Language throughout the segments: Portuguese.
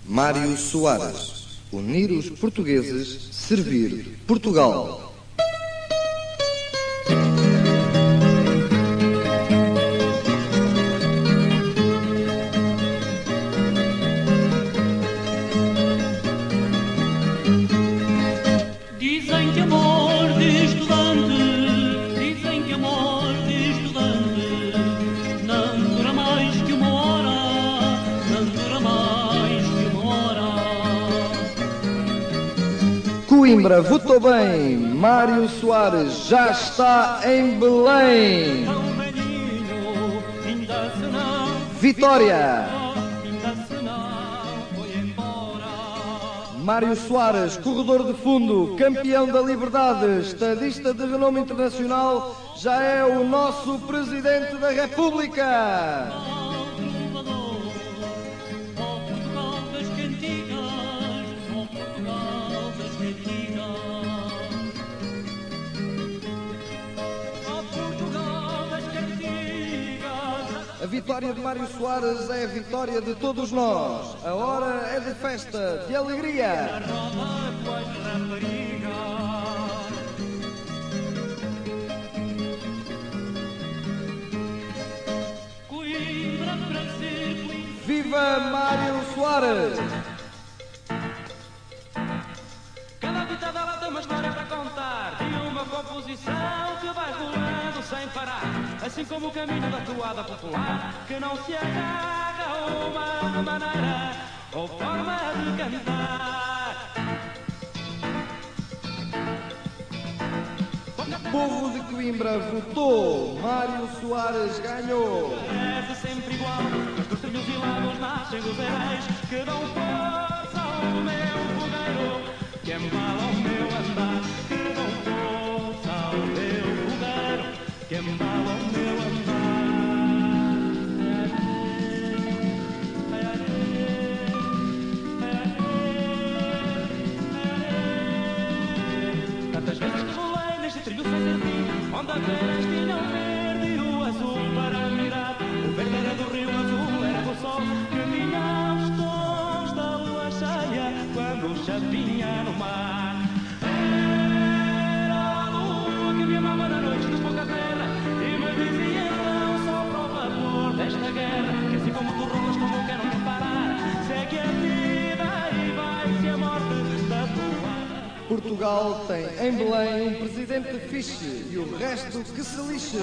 Mário Soares. Unir os portugueses, servir Portugal. Dizem que amor de estudante, dizem que amor de estudante não dura mais que uma hora, não dura mais que uma hora. Coimbra votou bem. Mário Soares já está em Belém. Tão velhinho, ainda se não Vitória. ainda se não foi embora. Mário Soares, corredor de fundo, campeão da liberdade, estadista de renome internacional, já é o nosso Presidente da República. Ó Portugal das cantigas, ó Portugal das cantigas. Ó Portugal das cantigas. A vitória de Mário Soares é a vitória de todos nós. A hora é de festa, de alegria. Roda com as raparigas. Coimbra para ser Coimbra. Viva Mário Soares! Cada ditada ela tem uma história para contar, de uma composição que vai rolando sem parar, assim como o caminho da toada popular, que não se agarra a uma maneira ou forma de cantar. O povo de Coimbra votou. Mário Soares ganhou. Parece sempre igual, mas dos trilhos e lagos nascem os heróis que dão força ao meu fogueiro, que embala o meu andar, que dão força ao meu fogueiro, que embala o meu andar. Tantas vezes que rolei neste trilho sem ser fim, onde as veras tinham verde e o azul para mirar. O verde era do rio, o azul era do sol, que tinha os tons da lua cheia quando chapinha no mar. Era a lua que me amava na noite de pouca terra e me dizia então só para o vapor desta guerra, que assim como tu rolas como quero não parar, segue a vida e vai-se a morte da tua. Portugal tem em Belém um presidente fixe e o resto que se lixe.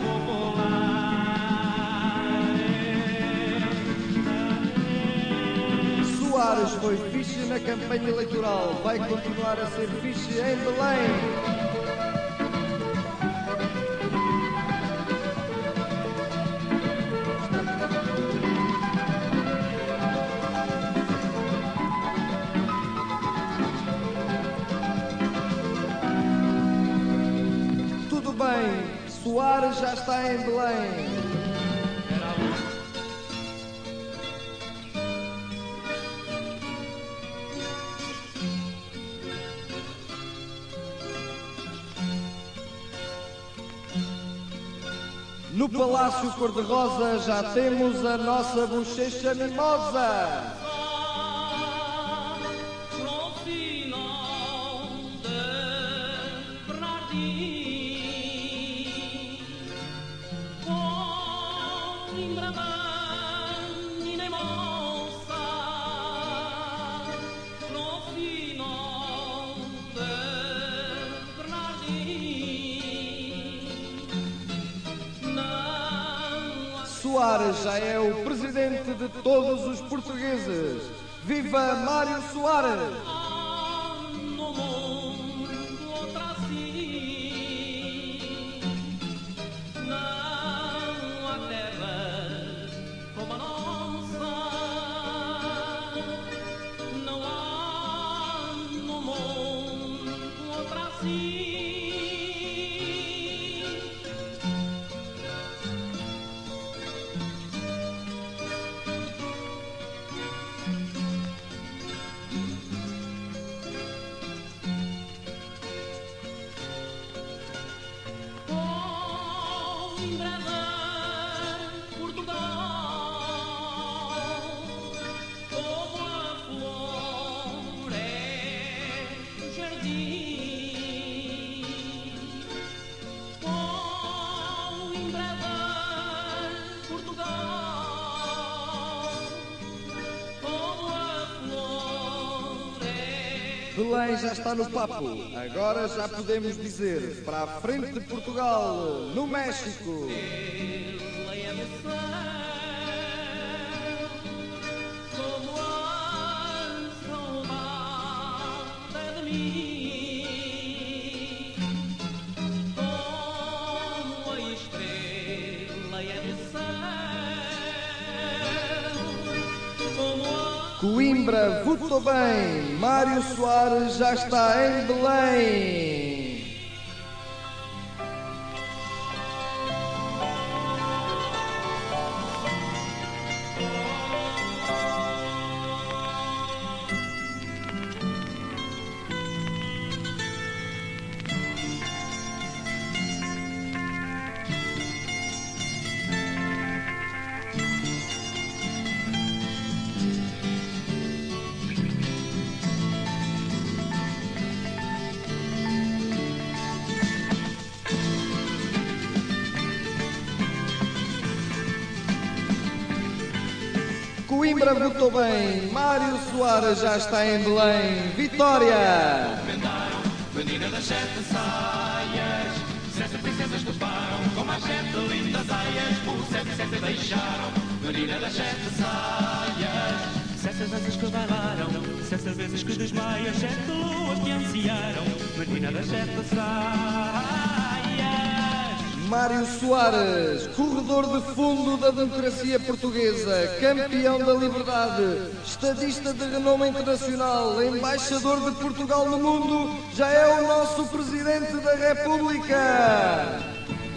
Soares foi fixe na campanha eleitoral, vai continuar a ser fixe em Belém. Tudo bem, Soares já está em Belém. No Palácio Cor-de-Rosa já temos a nossa bochecha mimosa. No final de Bernardim, Coimbra menina e moça, no final de Bernardim. Soares já é o presidente de todos os portugueses. Viva Mário Soares! No mundo outra assim, não há terra como a nossa, não há no mundo outra assim. Belém já está no papo. Agora já podemos dizer para a frente de Portugal, no México. Coimbra votou bem, Mário Soares já está em Belém. Coimbra votou bem, Mário Soares já está em Belém. Vitória! Menina das sete saias, sete princesas toparam, com mais sete lindas aias, por sete deixaram. Menina das sete saias, sete danças que bailaram, sete vezes que desmaias, sete luas que ansiaram. Menina das sete saias. Mário Soares, corredor de fundo da democracia portuguesa, campeão da liberdade, estadista de renome internacional, embaixador de Portugal no mundo, já é o nosso Presidente da República.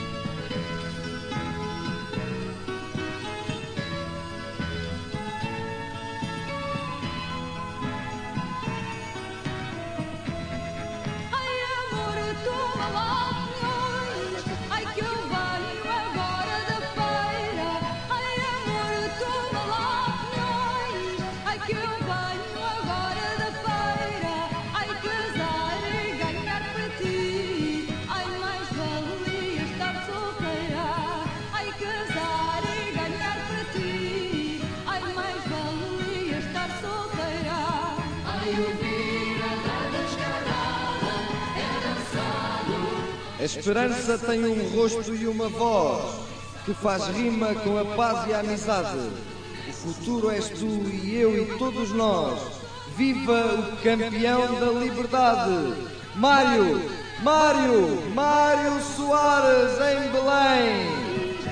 A esperança tem um rosto e uma voz que faz rima com a paz e a amizade. O futuro és tu e eu e todos nós. Viva o campeão da liberdade! Mário Soares em Belém!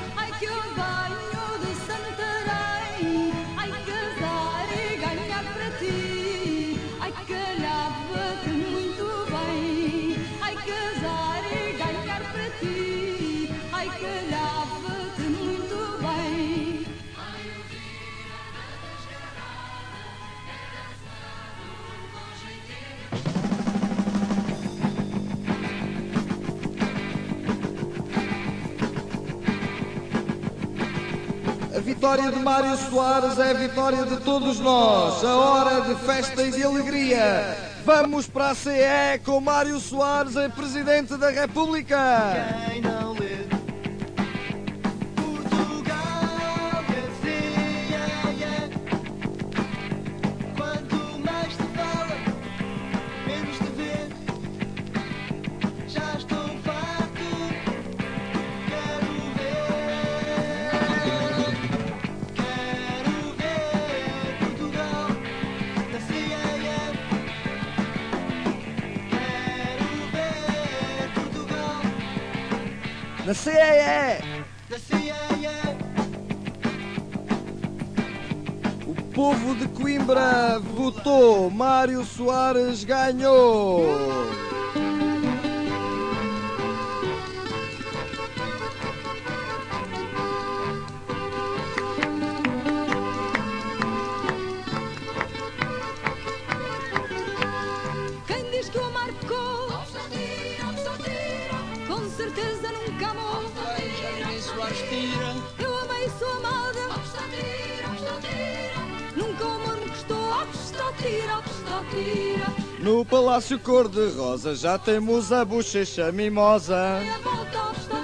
A vitória de Mário Soares é a vitória de todos nós. A hora de festa e de alegria. Vamos para a CE com Mário Soares, em Presidente da República. Quem não lê Portugal dizia, quanto mais se fala, menos te vê. Já estou farto, quero ver Portugal da CIA. Na CEE! Da CIA. O povo de Coimbra votou. Mário Soares ganhou. Quem diz que o marcou, com certeza nunca amou. Eu amei sua amada, nunca o amor me custou. No Palácio Cor-de-Rosa já temos a bochecha mimosa. Meia volta,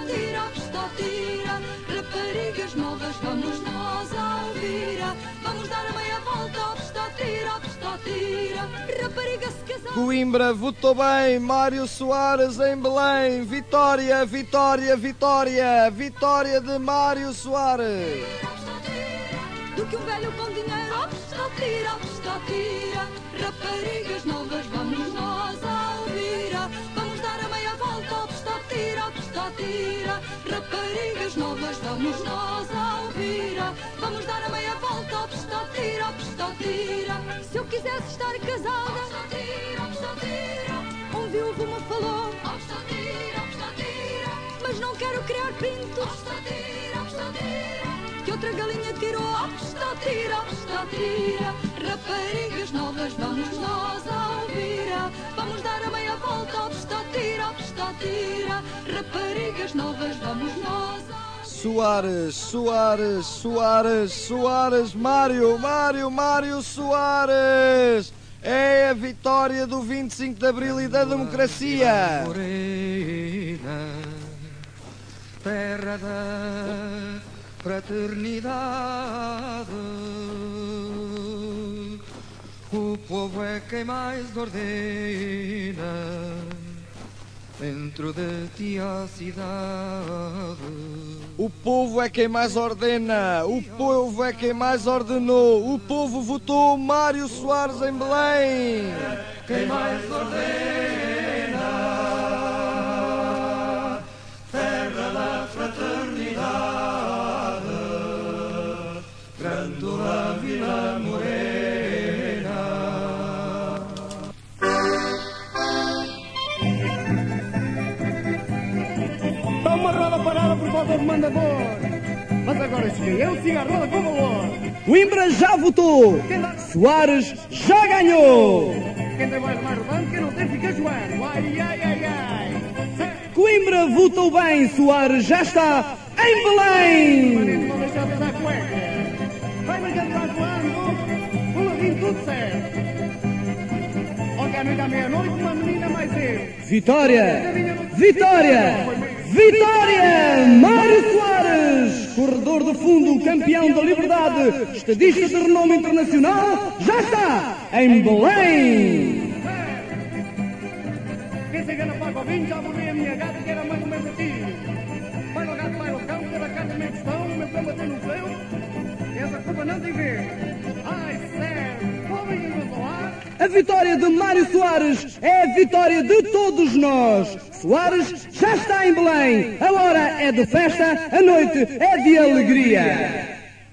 raparigas novas, vamos nós a ouvir. Vamos dar a meia volta, rapariga se casar. Coimbra votou bem, Mário Soares em Belém. Vitória, vitória, vitória. Vitória de Mário Soares. Do que um velho com dinheiro, obsta, tira. Raparigas novas, vamos nós ao vira. Vamos dar a meia volta, obsta, tira. Raparigas novas, vamos nós ao vira. Vamos dar a meia volta, obsta, tira. Se eu quisesse estar casada, obsta, tira. Um viúvo me falou, obsta, tira. Mas não quero criar pintos, obsta, tira. Que outra galinha tirou, obsta, tira. Raparigas novas, vamos nós ao vira. Vamos dar a meia volta, obsta, tira. Raparigas novas, vamos nós ao Soares, Mário Soares. É a vitória do 25 de Abril e da democracia. Morena, terra da fraternidade, o povo é quem mais ordena dentro de ti a cidade. O povo é quem mais ordena, o povo é quem mais ordenou. O povo votou Mário Soares em Belém. Quem mais ordena, terra da fraternidade, Grândola Vila Morena. Uma roda parada por falta de mandador. Mas agora cheguei eu, siga a roda com valor. Coimbra já votou. Soares já ganhou. Quem tem mais rodando, quem não tem fica joando. Ai. Coimbra votou bem. Soares já está em Belém. Manete, não deixar de usar cueca. Vai marcando lá voando. Puladinho, tudo certo. Ontem à noite à meia-noite, uma menina mais cedo. Vitória! Mário Soares, corredor de fundo, campeão da liberdade, estadista de renome internacional, já está em Belém. Quem se engana paga o vinho, já morri a minha gata que era mais ou menos assim. Vai no gato, vai no cão, cada carta meio questão, o meu cão bateu no céu. E essa culpa não tem vez. Ai, sério, homem que não ar. A vitória de Mário Soares é a vitória de todos nós. Soares já está em Belém. A hora é de festa, a noite é de alegria.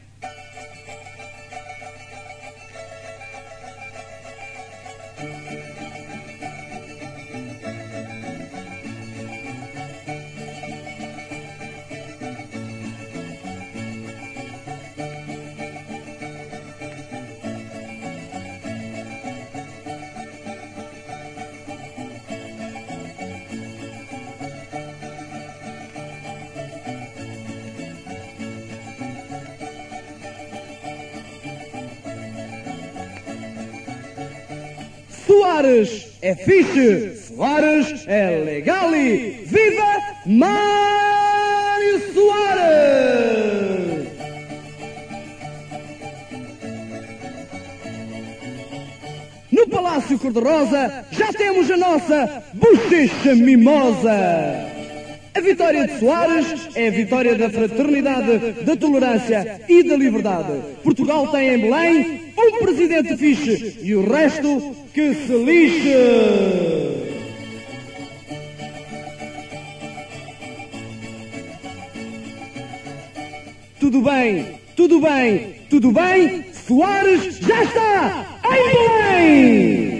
Soares é fixe, Soares é legal e viva Mário Soares! No Palácio Cor-de-Rosa já temos a nossa bochecha mimosa. A vitória de Soares é a vitória da fraternidade, da tolerância e da liberdade. Portugal tem em Belém um presidente fixe e o resto que se lixe. Tudo bem, Soares já está em Belém!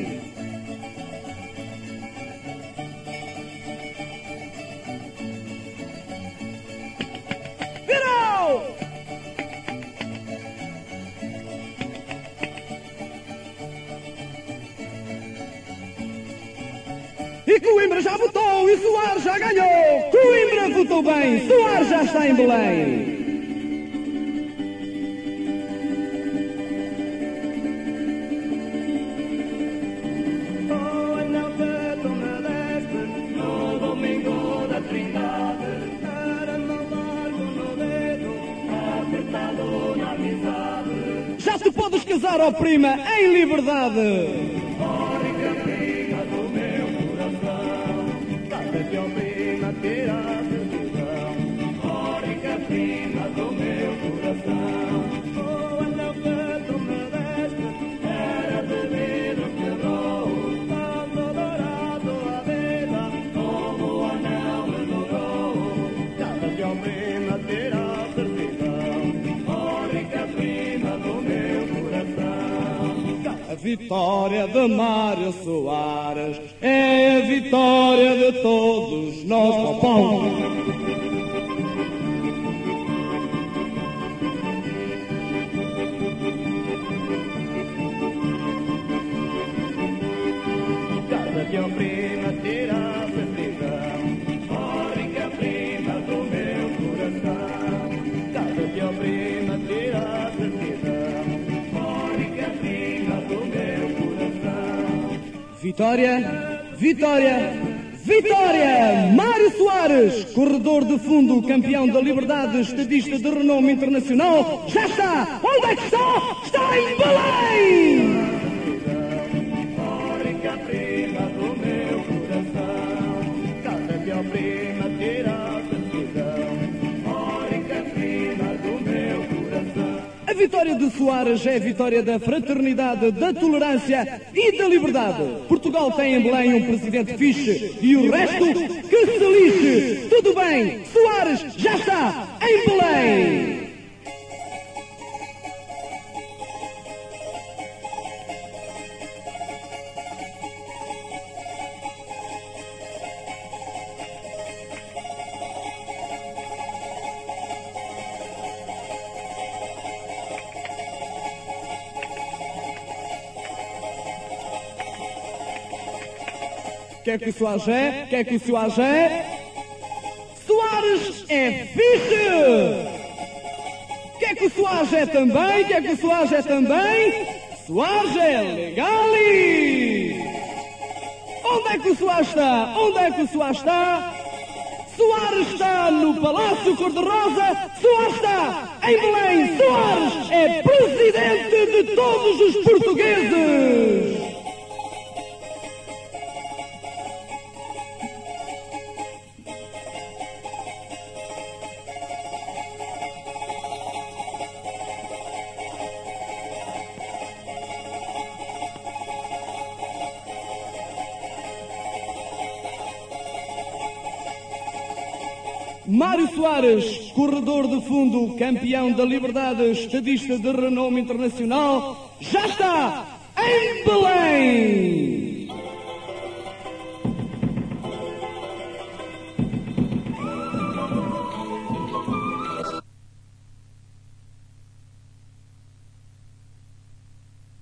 Virou! E Coimbra já votou e Soares já ganhou! Coimbra votou bem, Soares já está em Belém! Já te podes casar, ó prima, em liberdade! vitória de Mário Soares é a vitória de todos nós, Popão. Que a prima tira a certidão, Mónica, prima do meu coração. Casa que a prima tira a certidão, Mónica, prima do meu coração. Vitória, vitória, vitória! Mário Soares, corredor de fundo, campeão da liberdade, estadista de renome internacional, já está! Onde é que está? Está em Belém! Prima do meu coração, casa que a prima tira a certidão, Mónica, prima do meu coração. A vitória de Soares é a vitória da fraternidade, da tolerância e da liberdade. Portugal tem em Belém um presidente fixe e o resto que se lixe. Tudo bem, Soares já está em Belém. Quer que o Soares é? Quer que o Soares é? Soares é fixe! Quer que o Soares é também? Quer que o Soares é também? Soares é legali! Onde é que o Soares está? Onde é que o Soares está? Soares está no Palácio Cor-de-Rosa! Soares está em Belém! Soares é presidente de todos os portugueses! Mário Soares, corredor de fundo, campeão da liberdade, estadista de renome internacional, já está em Belém!